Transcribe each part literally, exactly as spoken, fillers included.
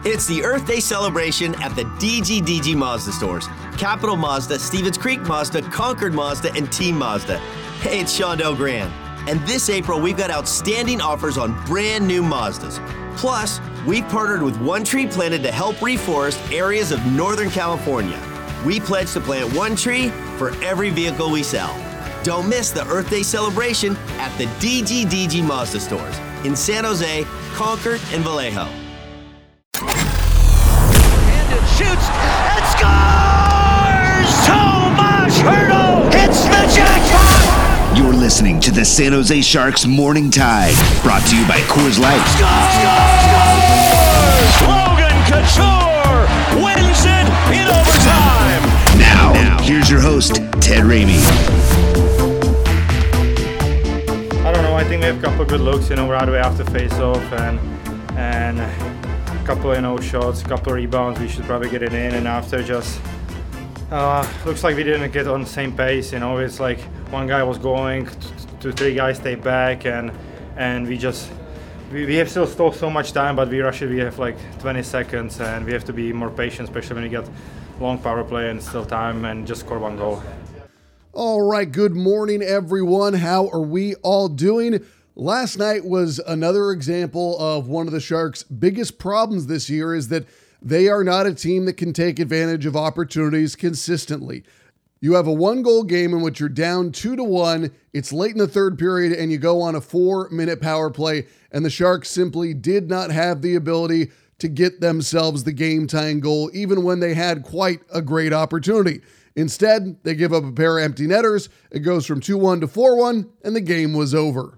It's the Earth Day celebration at the D G D G Mazda stores. Capital Mazda, Stevens Creek Mazda, Concord Mazda, and Team Mazda. Hey, it's Shondell Grand. And this April, we've got outstanding offers on brand new Mazdas. Plus, we've partnered with One Tree Planted to help reforest areas of Northern California. We pledge to plant one tree for every vehicle we sell. Don't miss the Earth Day celebration at the D G D G Mazda stores in San Jose, Concord, and Vallejo. Shoots and scores! Tomas Hertl hits the jackpot! You're listening to the San Jose Sharks Morning Tide, brought to you by Coors Light. Scores! Logan Couture wins it in overtime! Now, now, here's your host, Ted Ramey. I don't know, I think we have a couple of good looks, you know, right away after face-off, and and a couple, you know, shots, a couple of rebounds, we should probably get it in, and after just, uh, looks like we didn't get on the same pace, you know, it's like one guy was going, two, three guys stayed back, and and we just, we, we have still, still so much time, but we rush it, we have like twenty seconds, and we have to be more patient, especially when you get long power play and still time, and just score one goal. All right, good morning, everyone. How are we all doing? Last night was another example of one of the Sharks' biggest problems this year is that they are not a team that can take advantage of opportunities consistently. You have a one-goal game in which you're down two to one, it's late in the third period, and you go on a four-minute power play, and the Sharks simply did not have the ability to get themselves the game-tying goal, even when they had quite a great opportunity. Instead, they give up a pair of empty netters, it goes from two one to four one, and the game was over.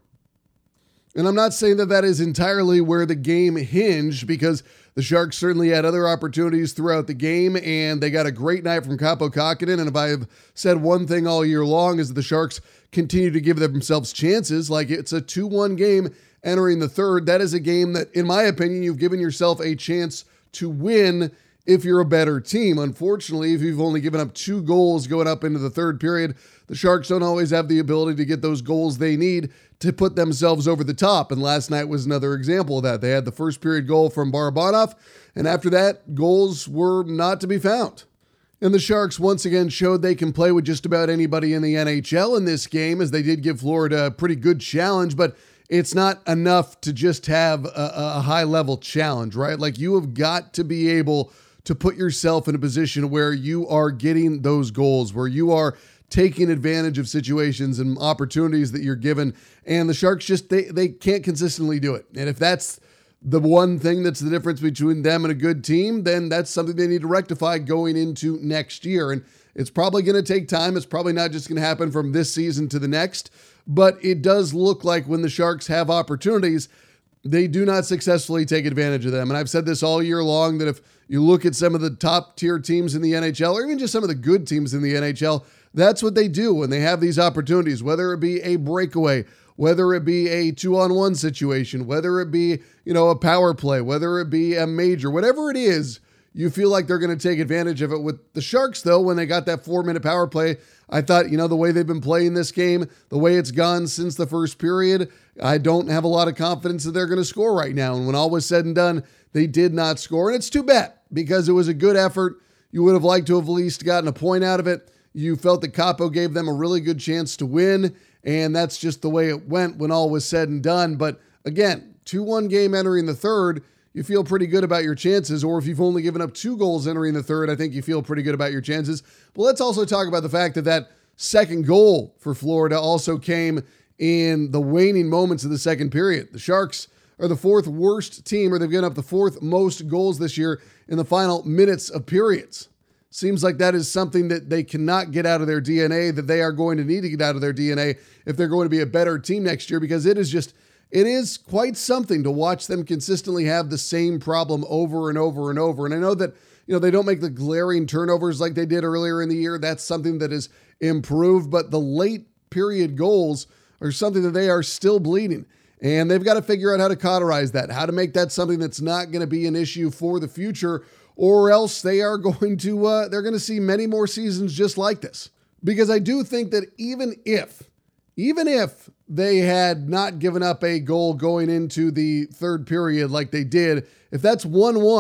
And I'm not saying that that is entirely where the game hinged, because the Sharks certainly had other opportunities throughout the game, and they got a great night from Kaapo Kähkönen. And if I have said one thing all year long is that the Sharks continue to give themselves chances, like it's a two one game entering the third. That is a game that, in my opinion, you've given yourself a chance to win if you're a better team. Unfortunately, if you've only given up two goals going up into the third period, the Sharks don't always have the ability to get those goals they need to put themselves over the top. And last night was another example of that. They had the first period goal from Barabanov, and after that, goals were not to be found. And the Sharks once again showed they can play with just about anybody in the N H L in this game, as they did give Florida a pretty good challenge, but it's not enough to just have a, a high-level challenge, right? Like, you have got to be able to put yourself in a position where you are getting those goals, where you are taking advantage of situations and opportunities that you're given. And the Sharks just, they, they can't consistently do it. And if that's the one thing that's the difference between them and a good team, then that's something they need to rectify going into next year. And it's probably going to take time. It's probably not just going to happen from this season to the next, but it does look like when the Sharks have opportunities, they do not successfully take advantage of them. And I've said this all year long, that if you look at some of the top tier teams in the N H L, or even just some of the good teams in the N H L, that's what they do when they have these opportunities, whether it be a breakaway, whether it be a two-on-one situation, whether it be, you know, a power play, whether it be a major, whatever it is, you feel like they're going to take advantage of it. With the Sharks, though, when they got that four-minute power play, I thought, you know, the way they've been playing this game, the way it's gone since the first period, I don't have a lot of confidence that they're going to score right now. And when all was said and done, they did not score. And it's too bad, because it was a good effort. You would have liked to have at least gotten a point out of it. You felt that Kaapo gave them a really good chance to win, and that's just the way it went when all was said and done. But again, two one game entering the third, you feel pretty good about your chances. Or if you've only given up two goals entering the third, I think you feel pretty good about your chances. But let's also talk about the fact that that second goal for Florida also came in the waning moments of the second period. The Sharks are the fourth worst team, or they've given up the fourth most goals this year in the final minutes of periods. Seems like that is something that they cannot get out of their D N A, that they are going to need to get out of their D N A if they're going to be a better team next year, because it is just, it is quite something to watch them consistently have the same problem over and over and over. And I know that, you know, they don't make the glaring turnovers like they did earlier in the year. That's something that is improved, but the late period goals are something that they are still bleeding. And they've got to figure out how to cauterize that, how to make that something that's not going to be an issue for the future, or else they are going to, uh, they're going to see many more seasons just like this. Because I do think that even if, even if they had not given up a goal going into the third period like they did, if that's one one,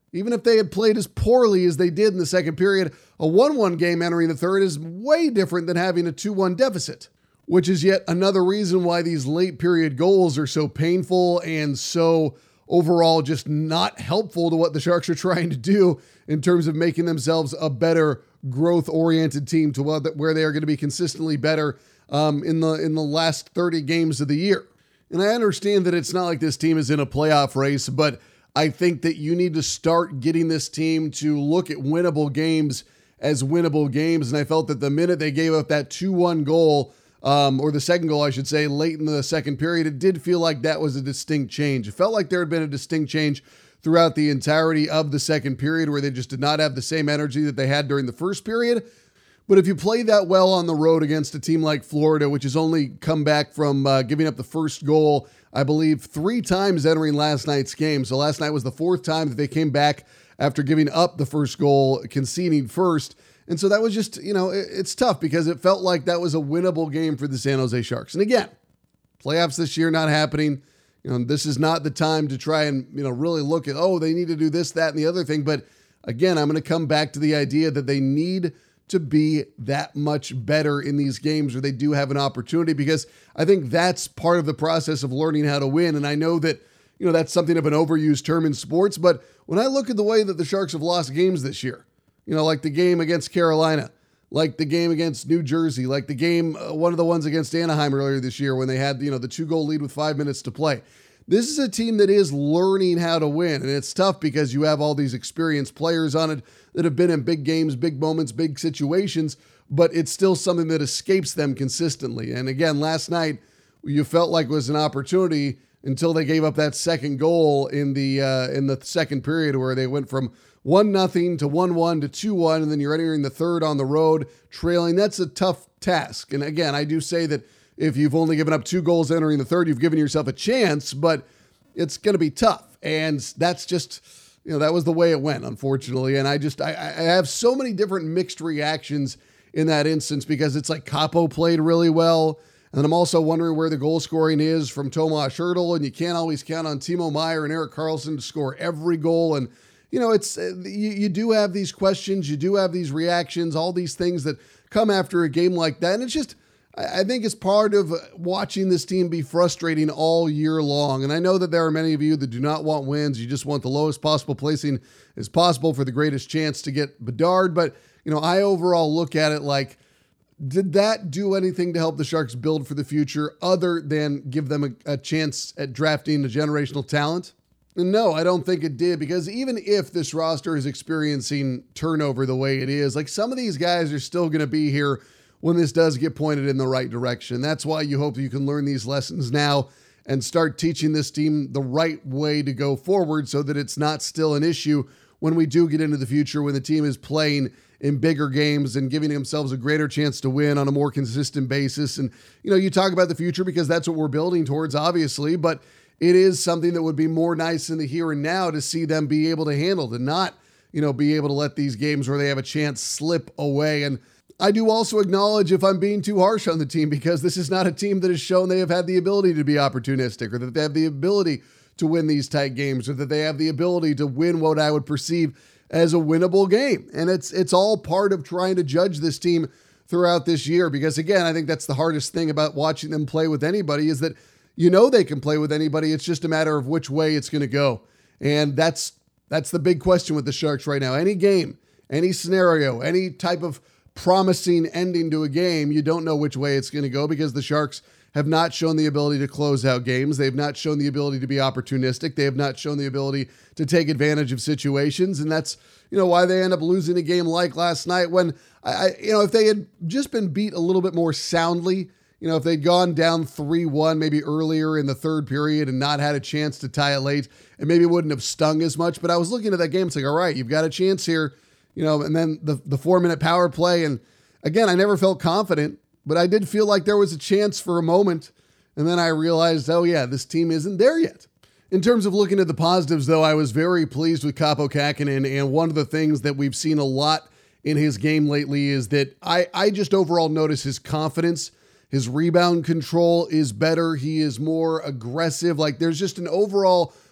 Even if they had played as poorly as they did in the second period, a one one game entering the third is way different than having a two one deficit, which is yet another reason why these late period goals are so painful and so overall just not helpful to what the Sharks are trying to do in terms of making themselves a better growth-oriented team to where they are going to be consistently better um, in the in the last thirty games of the year. And I understand that it's not like this team is in a playoff race, but I think that you need to start getting this team to look at winnable games as winnable games. And I felt that the minute they gave up that two one goal, um, or the second goal, I should say, late in the second period, it did feel like that was a distinct change. It felt like there had been a distinct change throughout the entirety of the second period where they just did not have the same energy that they had during the first period. But if you play that well on the road against a team like Florida, which has only come back from uh, giving up the first goal, I believe, three times entering last night's game. So last night was the fourth time that they came back after giving up the first goal, conceding first. And so that was just, you know, it, it's tough because it felt like that was a winnable game for the San Jose Sharks. And again, playoffs this year not happening. You know, this is not the time to try and, you know, really look at, oh, they need to do this, that, and the other thing. But again, I'm going to come back to the idea that they need to be that much better in these games where they do have an opportunity, because I think that's part of the process of learning how to win. And I know that, you know, that's something of an overused term in sports, but when I look at the way that the Sharks have lost games this year, you know, like the game against Carolina, like the game against New Jersey, like the game, uh, one of the ones against Anaheim earlier this year when they had, you know, the two goal lead with five minutes to play. This is a team that is learning how to win, and it's tough because you have all these experienced players on it that have been in big games, big moments, big situations, but it's still something that escapes them consistently. And again, last night, you felt like it was an opportunity until they gave up that second goal in the uh, in the second period where they went from one nothing to one one to two one, and then you're entering the third on the road, trailing. That's a tough task. And again, I do say that if you've only given up two goals entering the third, you've given yourself a chance, but it's going to be tough. And that's just, you know, that was the way it went, unfortunately. And I just, I, I have so many different mixed reactions in that instance because it's like Capo played really well. And then I'm also wondering where the goal scoring is from Tomas Hertl, and you can't always count on Timo Meier and Erik Karlsson to score every goal. And, you know, it's, you, you do have these questions, you do have these reactions, all these things that come after a game like that. And it's just, I think it's part of watching this team be frustrating all year long. And I know that there are many of you that do not want wins. You just want the lowest possible placing as possible for the greatest chance to get Bedard. But, you know, I overall look at it like, did that do anything to help the Sharks build for the future other than give them a, a chance at drafting a generational talent? And no, I don't think it did, because even if this roster is experiencing turnover the way it is, like some of these guys are still going to be here when this does get pointed in the right direction. That's why you hope you can learn these lessons now and start teaching this team the right way to go forward so that it's not still an issue when we do get into the future, when the team is playing in bigger games and giving themselves a greater chance to win on a more consistent basis. And, you know, you talk about the future because that's what we're building towards, obviously, but it is something that would be more nice in the here and now to see them be able to handle, to not, you know, be able to let these games where they have a chance slip away. And I do also acknowledge if I'm being too harsh on the team, because this is not a team that has shown they have had the ability to be opportunistic, or that they have the ability to win these tight games, or that they have the ability to win what I would perceive as a winnable game. And it's it's all part of trying to judge this team throughout this year, because again, I think that's the hardest thing about watching them play with anybody, is that you know they can play with anybody. It's just a matter of which way it's going to go. And that's that's the big question with the Sharks right now. Any game, any scenario, any type of promising ending to a game, you don't know which way it's going to go, because the Sharks have not shown the ability to close out games. They've not shown the ability to be opportunistic. They have not shown the ability to take advantage of situations. And that's, you know, why they end up losing a game like last night when, I, you know, if they had just been beat a little bit more soundly, you know, if they'd gone down three one maybe earlier in the third period and not had a chance to tie it late, it maybe wouldn't have stung as much. But I was looking at that game, it's like, all right, you've got a chance here. You know, and then the, the four-minute power play. And again, I never felt confident, but I did feel like there was a chance for a moment. And then I realized, oh yeah, this team isn't there yet. In terms of looking at the positives, though, I was very pleased with Kaapo Kähkönen. And one of the things that we've seen a lot in his game lately is that I, I just overall notice his confidence. His rebound control is better. He is more aggressive. Like there's just an overall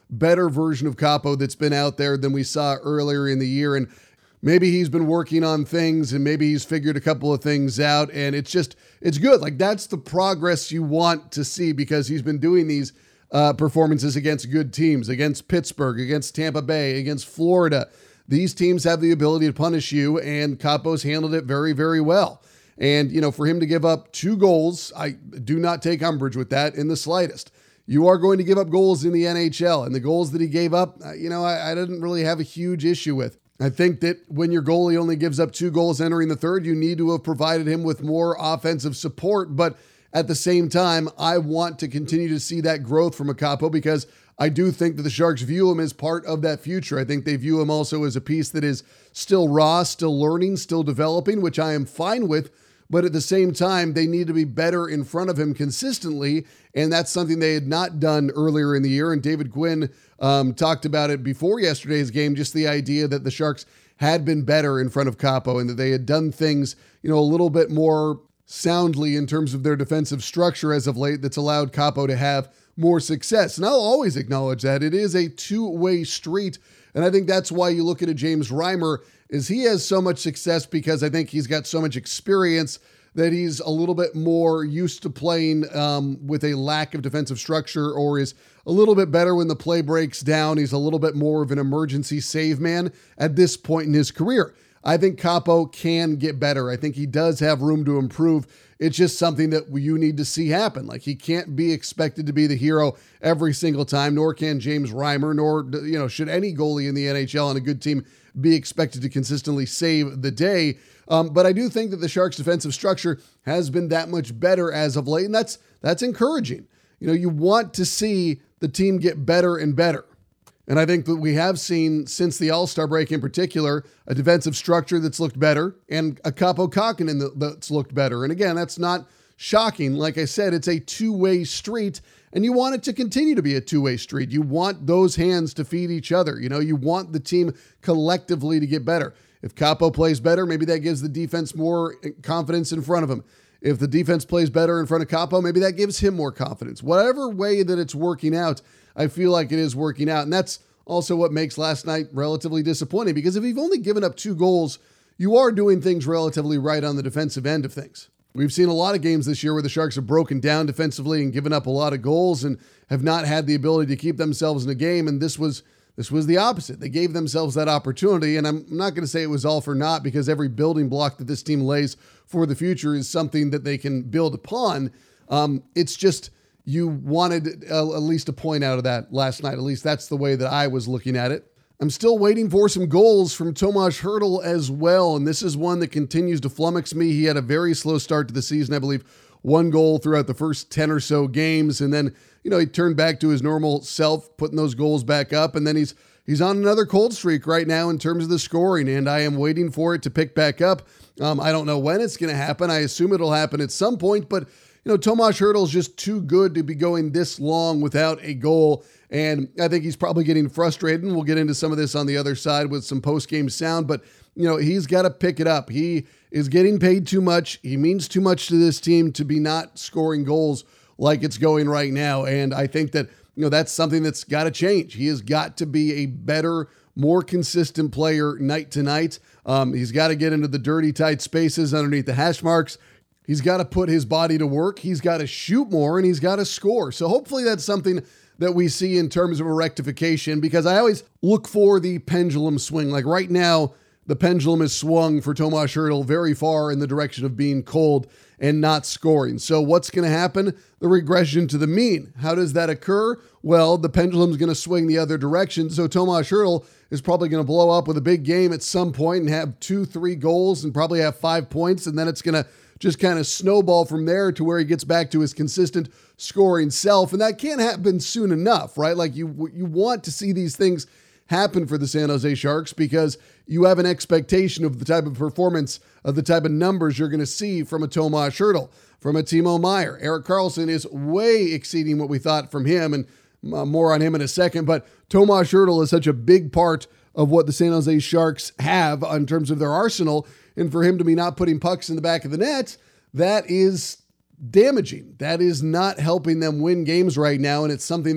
better version of Kaapo that's been out there than we saw earlier in the year. And maybe he's been working on things and maybe he's figured a couple of things out, and it's just, it's good. Like, that's the progress you want to see, because he's been doing these uh, performances against good teams, against Pittsburgh, against Tampa Bay, against Florida. These teams have the ability to punish you, and Kaapo's handled it very, very well. And, you know, for him to give up two goals, I do not take umbrage with that in the slightest. You are going to give up goals in the N H L, and the goals that he gave up, you know, I, I didn't really have a huge issue with. I think that when your goalie only gives up two goals entering the third, you need to have provided him with more offensive support. But at the same time, I want to continue to see that growth from a Kaapo, because I do think that the Sharks view him as part of that future. I think they view him also as a piece that is still raw, still learning, still developing, which I am fine with. But at the same time, they need to be better in front of him consistently, and that's something they had not done earlier in the year. And David Quinn um, talked about it before yesterday's game, just the idea that the Sharks had been better in front of Kaapo and that they had done things, you know, a little bit more soundly in terms of their defensive structure as of late that's allowed Kaapo to have more success. And I'll always acknowledge that. It is a two-way street, and I think that's why you look at a James Reimer, is he has so much success because I think he's got so much experience that he's a little bit more used to playing um, with a lack of defensive structure, or is a little bit better when the play breaks down. He's a little bit more of an emergency save man at this point in his career. I think Kaapo can get better. I think he does have room to improve. It's just something that you need to see happen. Like, he can't be expected to be the hero every single time, nor can James Reimer, nor, you know, should any goalie in the N H L on a good team be expected to consistently save the day. Um, but I do think that the Sharks' defensive structure has been that much better as of late, and that's that's encouraging. You know, you want to see the team get better and better. And I think that we have seen, since the All-Star break in particular, a defensive structure that's looked better and a Kaapo Kähkönen that's looked better. And again, that's not shocking. Like I said, it's a two-way street, and you want it to continue to be a two-way street. You want those hands to feed each other. You know, you want the team collectively to get better. If Kaapo plays better, maybe that gives the defense more confidence in front of him. If the defense plays better in front of Kaapo, maybe that gives him more confidence. Whatever way that it's working out, I feel like it is working out. And that's also what makes last night relatively disappointing, because if you've only given up two goals, you are doing things relatively right on the defensive end of things. We've seen a lot of games this year where the Sharks have broken down defensively and given up a lot of goals and have not had the ability to keep themselves in a game. And this was this was the opposite. They gave themselves that opportunity. And I'm not going to say it was all for naught, because every building block that this team lays for the future is something that they can build upon. Um, it's just, you wanted uh, at least a point out of that last night. At least that's the way that I was looking at it. I'm still waiting for some goals from Tomas Hertl as well, and this is one that continues to flummox me. He had a very slow start to the season, I believe one goal throughout the first ten or so games, and then, you know, he turned back to his normal self, putting those goals back up, and then he's he's on another cold streak right now in terms of the scoring, and I am waiting for it to pick back up. Um, I don't know when it's going to happen. I assume it'll happen at some point, but you know, Tomas Hertl is just too good to be going this long without a goal, and I think he's probably getting frustrated, and we'll get into some of this on the other side with some post-game sound, but, you know, he's got to pick it up. He is getting paid too much. He means too much to this team to be not scoring goals like it's going right now, and I think that, you know, that's something that's got to change. He has got to be a better, more consistent player night to night. Um, he's got to get into the dirty, tight spaces underneath the hash marks. He's got to put his body to work. He's got to shoot more, and he's got to score. So hopefully that's something that we see in terms of a rectification, because I always look for the pendulum swing. Like right now, the pendulum is swung for Tomas Hertl very far in the direction of being cold and not scoring. So what's going to happen? The regression to the mean. How does that occur? Well, the pendulum's going to swing the other direction. So Tomas Hertl is probably going to blow up with a big game at some point and have two, three goals and probably have five points. And then it's going to just kind of snowball from there to where he gets back to his consistent scoring self. And that can't happen soon enough, right? Like you, you want to see these things happen for the San Jose Sharks, because you have an expectation of the type of performance, of the type of numbers you're going to see from a Tomas Hertl, from a Timo Meier. Erik Karlsson is way exceeding what we thought from him, and uh, more on him in a second. But Tomas Hertl is such a big part of what the San Jose Sharks have in terms of their arsenal, and for him to be not putting pucks in the back of the net, that is damaging. That is not helping them win games right now, and it's something that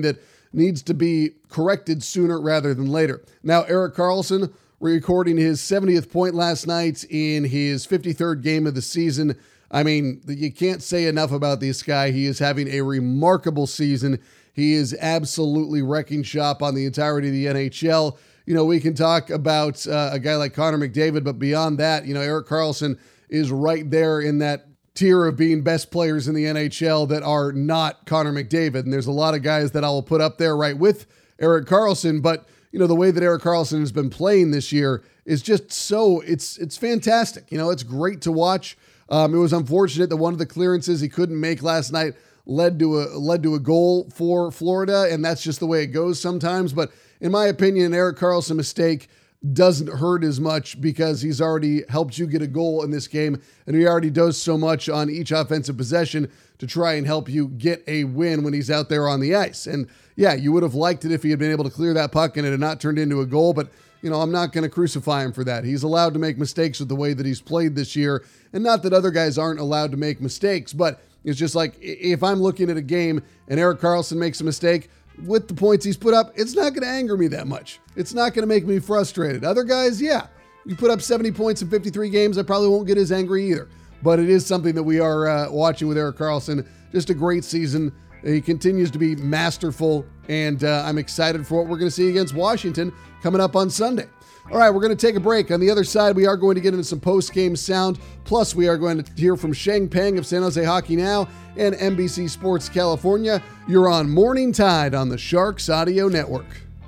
needs to be corrected sooner rather than later. Now, Erik Karlsson recording his seventieth point last night in his fifty-third game of the season. I mean, you can't say enough about this guy. He is having a remarkable season. He is absolutely wrecking shop on the entirety of the N H L. You know, we can talk about uh, a guy like Connor McDavid, but beyond that, you know, Erik Karlsson is right there in that tier of being best players in the N H L that are not Connor McDavid. And there's a lot of guys that I will put up there right with Erik Karlsson, but you know, the way that Erik Karlsson has been playing this year is just so, it's it's fantastic. You know, it's great to watch. Um, it was unfortunate that one of the clearances he couldn't make last night led to a led to a goal for Florida, and that's just the way it goes sometimes. But in my opinion, an Erik Karlsson mistake doesn't hurt as much because he's already helped you get a goal in this game, and he already does so much on each offensive possession to try and help you get a win when he's out there on the ice. And yeah, you would have liked it if he had been able to clear that puck and it had not turned into a goal, but you know, I'm not going to crucify him for that. He's allowed to make mistakes with the way that he's played this year, and not that other guys aren't allowed to make mistakes, but it's just like if I'm looking at a game and Erik Karlsson makes a mistake, with the points he's put up, it's not going to anger me that much. It's not going to make me frustrated. Other guys, yeah, you put up seventy points in fifty-three games, I probably won't get as angry either. But it is something that we are uh, watching with Erik Karlsson. Just a great season. He continues to be masterful, and uh, I'm excited for what we're going to see against Washington coming up on Sunday. All right, we're going to take a break. On the other side, we are going to get into some post-game sound. Plus, we are going to hear from Sheng Peng of San Jose Hockey Now and N B C Sports California. You're on Morning Tide on the Sharks Audio Network.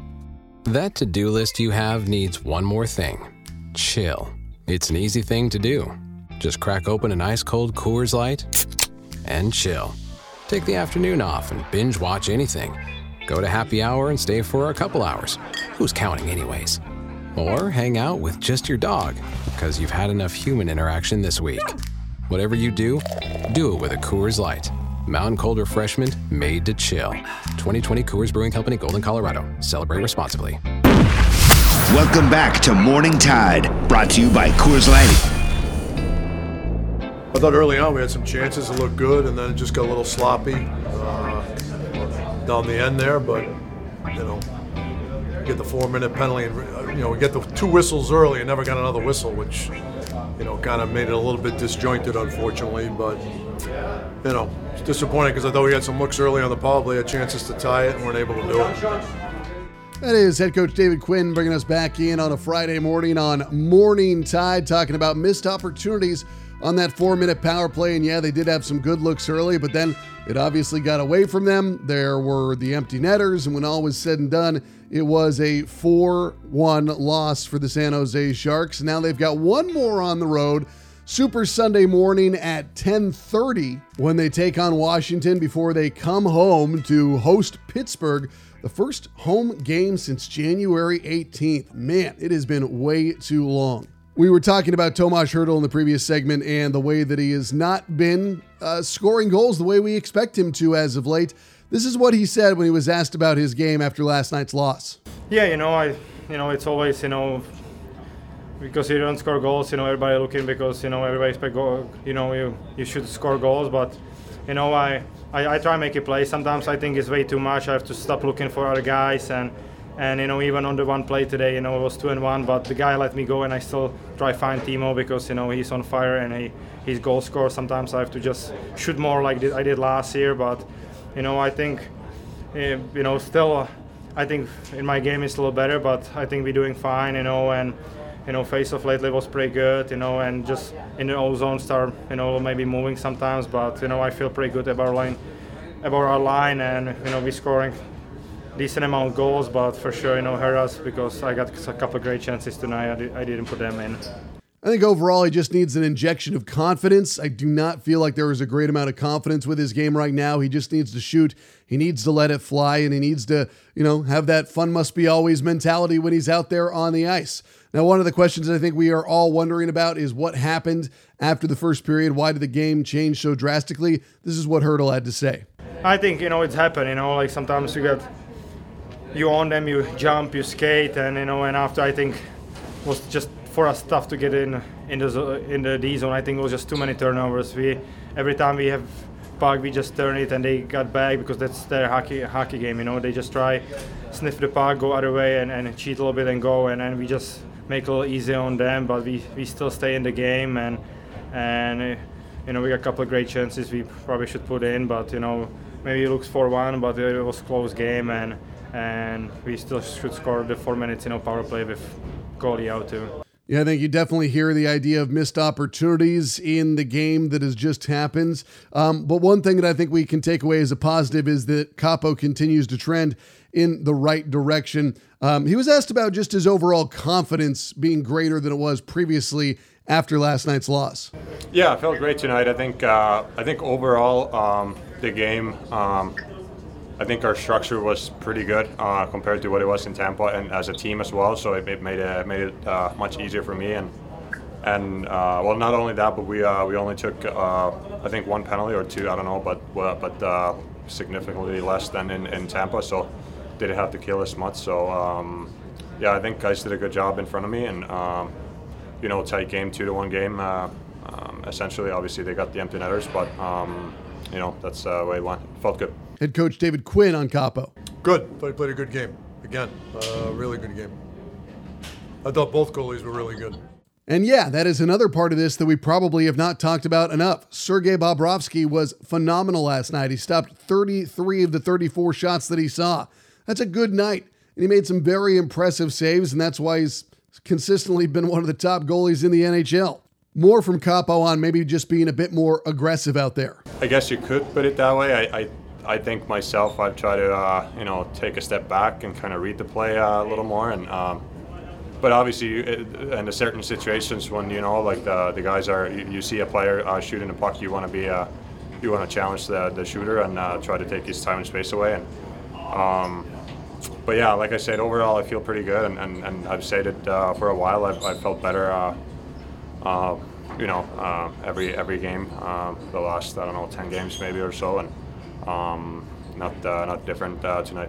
That to-do list you have needs one more thing. Chill. It's an easy thing to do. Just crack open an ice-cold Coors Light and chill. Take the afternoon off and binge watch anything. Go to happy hour and stay for a couple hours. Who's counting anyways? Or hang out with just your dog, because you've had enough human interaction this week. Whatever you do, do it with a Coors Light. Mountain Cold Refreshment made to chill. twenty twenty Coors Brewing Company, Golden, Colorado. Celebrate responsibly. Welcome back to Morning Tide, brought to you by Coors Light. I thought early on we had some chances to look good, and then it just got a little sloppy uh, down the end there, but, you know, get the four-minute penalty, and you know, we get the two whistles early and never got another whistle, which, you know, kind of made it a little bit disjointed, unfortunately. But, you know, it's disappointing because I thought we had some looks early on the power play, had chances to tie it, and weren't able to do it. That is head coach David Quinn bringing us back in on a Friday morning on Morning Tide, talking about missed opportunities on that four-minute power play. And yeah, they did have some good looks early, but then it obviously got away from them. There were the empty netters, and when all was said and done, it was a four one loss for the San Jose Sharks. Now they've got one more on the road, Super Sunday morning at ten thirty when they take on Washington before they come home to host Pittsburgh, the first home game since January eighteenth. Man, it has been way too long. We were talking about Tomas Hertl in the previous segment and the way that he has not been uh, scoring goals the way we expect him to as of late. This is what he said when he was asked about his game after last night's loss. Yeah, you know, I, you know, it's always, you know, because you don't score goals, you know, everybody looking because, you know, everybody expect goal, you know, you you should score goals, but, you know, I, I, I try and make a play. Sometimes I think it's way too much. I have to stop looking for other guys, and, and you know, even on the one play today, you know, it was two and one, but the guy let me go, and I still try find Timo because, you know, he's on fire and he he's goal scorer. Sometimes I have to just shoot more like I did last year, but, you know, I think, uh, you know, still, uh, I think in my game it's a little better, but I think we're doing fine, you know, and, you know, face-off lately was pretty good, you know, and just in the old zone start, you know, maybe moving sometimes, but, you know, I feel pretty good about our line, about our line, and, you know, we're scoring decent amount of goals, but for sure, you know, hurt us because I got a couple of great chances tonight. I, did, I didn't put them in. I think overall he just needs an injection of confidence. I do not feel like there is a great amount of confidence with his game right now. He just needs to shoot. He needs to let it fly, and he needs to, you know, have that fun must be always mentality when he's out there on the ice. Now, one of the questions I think we are all wondering about is what happened after the first period. Why did the game change so drastically? This is what Hertl had to say. I think, you know, it's happened, you know, like sometimes you get, you own them, you jump, you skate, and, you know, and after I think it was just for us tough to get in in the in the D zone. I think it was just too many turnovers. We every time we have puck, we just turn it and they got back because that's their hockey hockey game. You know, they just try sniff the puck, go other way, and, and cheat a little bit and go, and then we just make it a little easier on them. But we, we still stay in the game, and and uh, you know, we got a couple of great chances we probably should put in, but you know, maybe it looks four one, but it was a close game, and and we still should score the four minutes, you know, power play with goalie out too. Yeah, I think you definitely hear the idea of missed opportunities in the game that has just happened. Um, but one thing that I think we can take away as a positive is that Kaapo continues to trend in the right direction. Um, he was asked about just his overall confidence being greater than it was previously after last night's loss. Yeah, I felt great tonight. I think uh, I think overall um, the game, um, I think our structure was pretty good uh, compared to what it was in Tampa, and as a team as well. So it, it made it made it uh, much easier for me. And and uh, well, not only that, but we uh, we only took uh, I think one penalty or two. I don't know, but but uh, significantly less than in, in Tampa. So didn't have to kill us much. So um, yeah, I think guys did a good job in front of me, and um, you know, tight game, two to one game. Uh, um, essentially, obviously they got the empty netters, but um, you know, that's uh, the way it went. Felt good. Head coach David Quinn on Kaapo. Good. Thought he played a good game. Again, uh, really good game. I thought both goalies were really good. And yeah, that is another part of this that we probably have not talked about enough. Sergei Bobrovsky was phenomenal last night. He stopped thirty-three of the thirty-four shots that he saw. That's a good night. And he made some very impressive saves, and that's why he's consistently been one of the top goalies in the N H L. More from Kaapo on maybe just being a bit more aggressive out there. I guess you could put it that way. I I, I think myself, I've tried to uh, you know, take a step back and kind of read the play uh, a little more. And um, but obviously, in the certain situations when, you know, like the the guys are, you, you see a player uh, shooting a puck, you want to be uh, you want to challenge the the shooter and uh, try to take his time and space away. And um, but yeah, like I said, overall I feel pretty good, and, and, and I've said it uh, for a while. I've, I've felt better. Uh, Uh, you know, uh, every every game, uh, the last I don't know ten games maybe or so, and um, not uh, not different uh, tonight.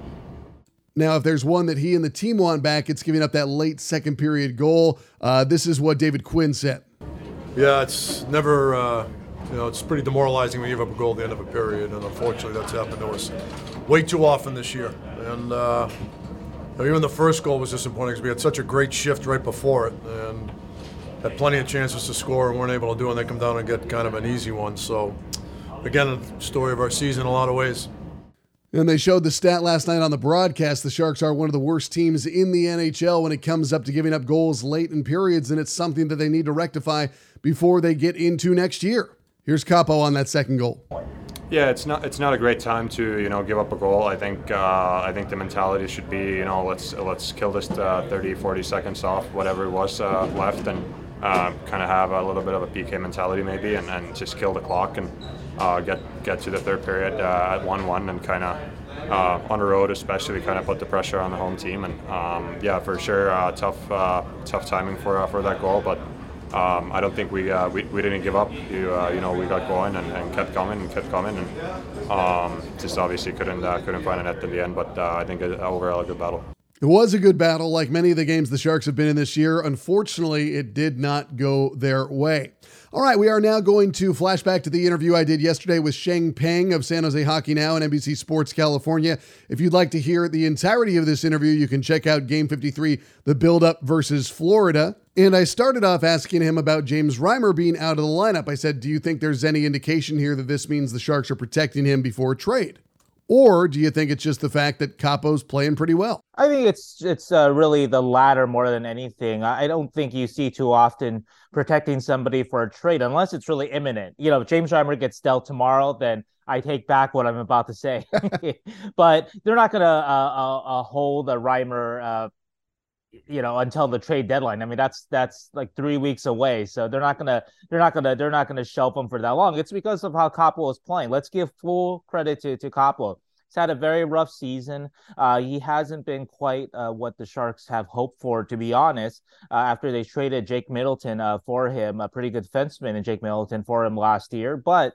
Now, if there's one that he and the team want back, it's giving up that late second period goal. Uh, this is what David Quinn said. Yeah, it's never, uh, you know, it's pretty demoralizing when you give up a goal at the end of a period, and unfortunately that's happened to us way too often this year. And uh, you know, even the first goal was disappointing because we had such a great shift right before it, and had plenty of chances to score and weren't able to do it, and they come down and get kind of an easy one. So, again, a story of our season in a lot of ways. And they showed the stat last night on the broadcast. The Sharks are one of the worst teams in the N H L when it comes up to giving up goals late in periods, and it's something that they need to rectify before they get into next year. Here's Kaapo on that second goal. Yeah, it's not it's not a great time to, you know, give up a goal. I think uh, I think the mentality should be, you know, let's let's kill this uh, thirty, forty seconds off, whatever it was uh, left, and uh, kind of have a little bit of a P K mentality maybe, and, and just kill the clock and uh, get get to the third period uh, at one one, and kind of uh, on the road especially kind of put the pressure on the home team. And um, yeah, for sure, uh, tough uh, tough timing for uh, for that goal, but. Um, I don't think we, uh, we we didn't give up. You uh, you know, we got going and, and kept coming and kept coming, and um, just obviously couldn't uh, couldn't find a net in the end. But uh, I think it, overall a good battle. It was a good battle, like many of the games the Sharks have been in this year. Unfortunately, it did not go their way. All right, we are now going to flash back to the interview I did yesterday with Sheng Peng of San Jose Hockey Now and N B C Sports California. If you'd like to hear the entirety of this interview, you can check out Game fifty-three, the build-up versus Florida. And I started off asking him about James Reimer being out of the lineup. I said, do you think there's any indication here that this means the Sharks are protecting him before trade? Or do you think it's just the fact that Kaapo's playing pretty well? I think it's it's uh, really the latter more than anything. I don't think you see too often protecting somebody for a trade unless it's really imminent. You know, if James Reimer gets dealt tomorrow, then I take back what I'm about to say. But they're not going to uh, uh, uh, hold a Reimer uh, you know, until the trade deadline. I mean, that's that's like three weeks away. So they're not gonna they're not gonna they're not gonna shelf him for that long. It's because of how Kaapo is playing. Let's give full credit to to Kaapo. He's had a very rough season. Uh, he hasn't been quite uh, what the Sharks have hoped for, to be honest. Uh, after they traded Jake Middleton uh, for him, a pretty good defenseman in Jake Middleton for him last year. But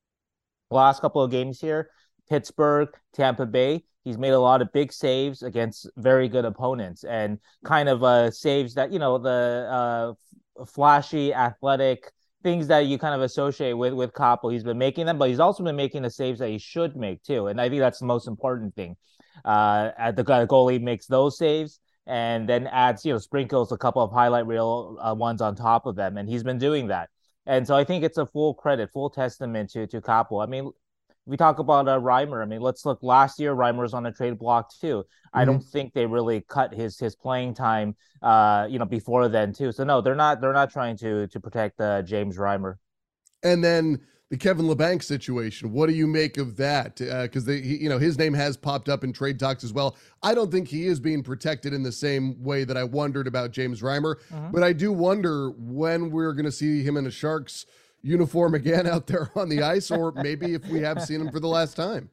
the last couple of games here, Pittsburgh, Tampa Bay, he's made a lot of big saves against very good opponents, and kind of uh, saves that, you know, the uh, flashy, athletic, things that you kind of associate with with Kaapo. He's been making them, but he's also been making the saves that he should make too. And I think that's the most important thing. Uh, at the goalie makes those saves and then adds, you know, sprinkles a couple of highlight reel uh, ones on top of them, and he's been doing that. And so I think it's a full credit, full testament to to Kaapo. I mean, we talk about uh, Reimer. I mean, let's look. Last year, Reimer was on a trade block too. Mm-hmm. I don't think they really cut his his playing time, uh, you know, before then too. So no, they're not they're not trying to to protect uh, James Reimer. And then the Kevin Labanc situation. What do you make of that? Because uh, you know his name has popped up in trade talks as well. I don't think he is being protected in the same way that I wondered about James Reimer, mm-hmm. but I do wonder when we're going to see him in a Sharks uniform again out there on the ice, or maybe if we have seen him for the last time.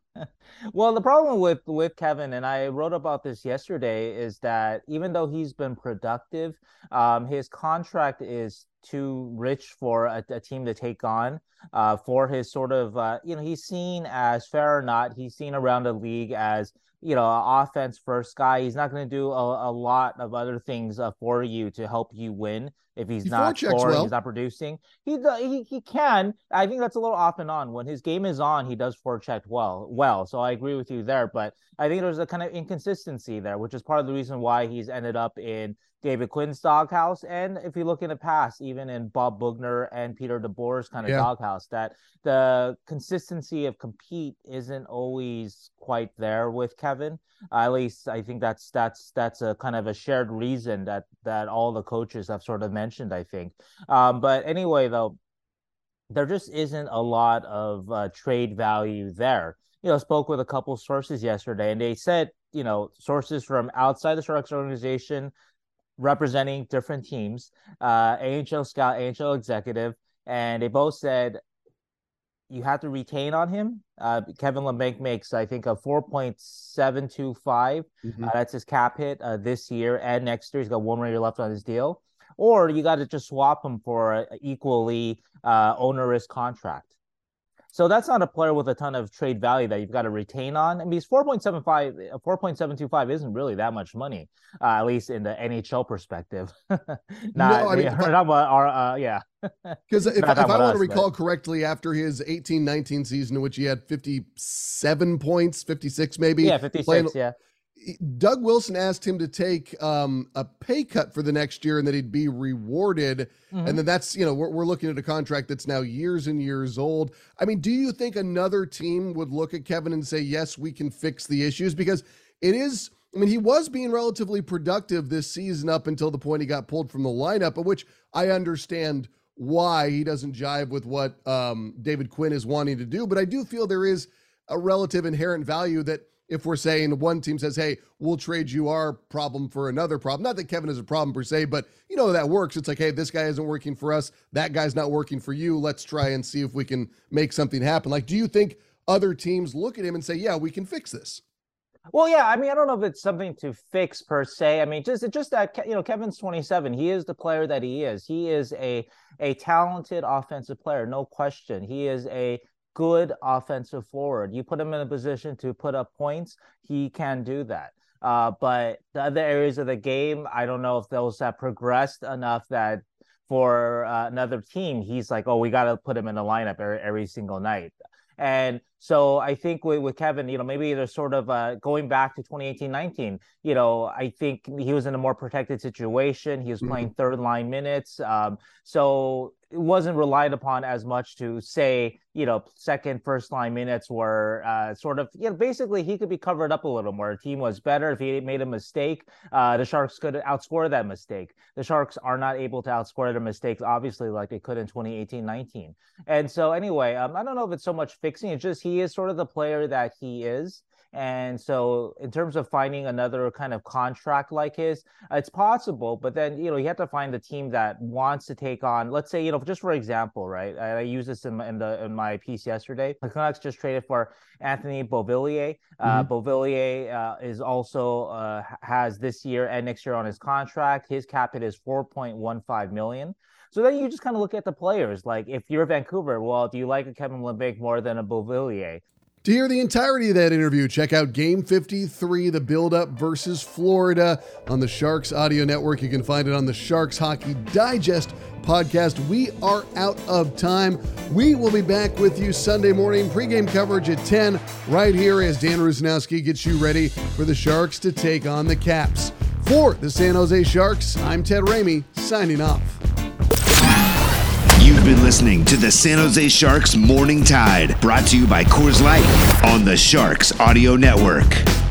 Well, the problem with with Kevin, and I wrote about this yesterday, is that even though he's been productive, um, his contract is too rich for a, a team to take on. Uh, for his sort of, uh, you know, he's seen as, fair or not, he's seen around the league as, you know, an offense first guy. He's not going to do a, a lot of other things uh, for you to help you win. If he's he not scoring, well. he's not producing. He, he he can. I think that's a little off and on. When his game is on, he does forecheck well. Well, so I agree with you there. But I think there's a kind of inconsistency there, which is part of the reason why he's ended up in David Quinn's doghouse. And if you look in the past, even in Bob Boughner and Peter DeBoer's kind of yeah. doghouse, that the consistency of compete isn't always quite there with Kevin. Uh, at least I think that's that's that's a kind of a shared reason that that all the coaches have sort of mentioned, I think. Um, but anyway, though, there just isn't a lot of uh, trade value there. You know, spoke with a couple sources yesterday, and they said, you know, sources from outside the Sharks organization representing different teams, uh, A H L scout, A H L executive, and they both said you have to retain on him. Uh, Kevin Labanc makes, I think, a four point seven two five. Mm-hmm. Uh, that's his cap hit uh, this year and next year. He's got one more year left on his deal. Or you got to just swap him for an equally uh, onerous contract. So that's not a player with a ton of trade value that you've got to retain on. I mean, he's four point seven five, four point seven two five isn't really that much money, uh, at least in the N H L perspective. not, no, I mean, not about our, uh, yeah. Because if, if I want us, to recall but... correctly, after his eighteen nineteen season, in which he had fifty-seven points, fifty-six maybe. Yeah, fifty-six, playing, yeah. Doug Wilson asked him to take um, a pay cut for the next year and that he'd be rewarded. Mm-hmm. And then that's, you know, we're, we're looking at a contract that's now years and years old. I mean, do you think another team would look at Kevin and say, yes, we can fix the issues? Because it is, I mean, he was being relatively productive this season up until the point he got pulled from the lineup, of which I understand why he doesn't jive with what um, David Quinn is wanting to do. But I do feel there is a relative inherent value that, if we're saying one team says, hey, we'll trade you our problem for another problem. Not that Kevin is a problem per se, but you know, that works. It's like, hey, this guy isn't working for us. That guy's not working for you. Let's try and see if we can make something happen. Like, do you think other teams look at him and say, yeah, we can fix this? Well, yeah, I mean, I don't know if it's something to fix per se. I mean, just just that, you know, Kevin's twenty-seven. He is the player that he is. He is a a talented offensive player, no question. He is a good offensive forward. You put him in a position to put up points, he can do that. Uh, but the other areas of the game, I don't know if those have progressed enough that for uh, another team, he's like, oh, we got to put him in the lineup every, every single night. And so I think with, with Kevin, you know, maybe there's sort of uh, going back to twenty eighteen nineteen, you know, I think he was in a more protected situation. He was mm-hmm. playing third line minutes. Um, so it wasn't relied upon as much to say, you know, second, first line minutes were uh, sort of, you know, basically he could be covered up a little more. The team was better. If he made a mistake, uh, the Sharks could outscore that mistake. The Sharks are not able to outscore their mistakes, obviously, like they could in twenty eighteen nineteen. And so anyway, um, I don't know if it's so much fixing. It's just he is sort of the player that he is. And so in terms of finding another kind of contract like his, it's possible. But then, you know, you have to find the team that wants to take on, let's say, you know, just for example, right? I, I used this in my, in, the, in my piece yesterday. The Canucks just traded for Anthony Beauvillier. Mm-hmm. Uh, Beauvillier uh, is also uh, has this year and next year on his contract. His cap hit is four point one five million. So then you just kind of look at the players. Like if you're Vancouver, well, do you like a Kevin Labanc more than a Beauvillier? To hear the entirety of that interview, check out Game fifty-three, the build-up versus Florida on the Sharks Audio Network. You can find it on the Sharks Hockey Digest podcast. We are out of time. We will be back with you Sunday morning, pregame coverage at ten, right here as Dan Rusanowski gets you ready for the Sharks to take on the Caps. For the San Jose Sharks, I'm Ted Ramey, signing off. You've been listening to the San Jose Sharks Morning Tide, brought to you by Coors Light on the Sharks Audio Network.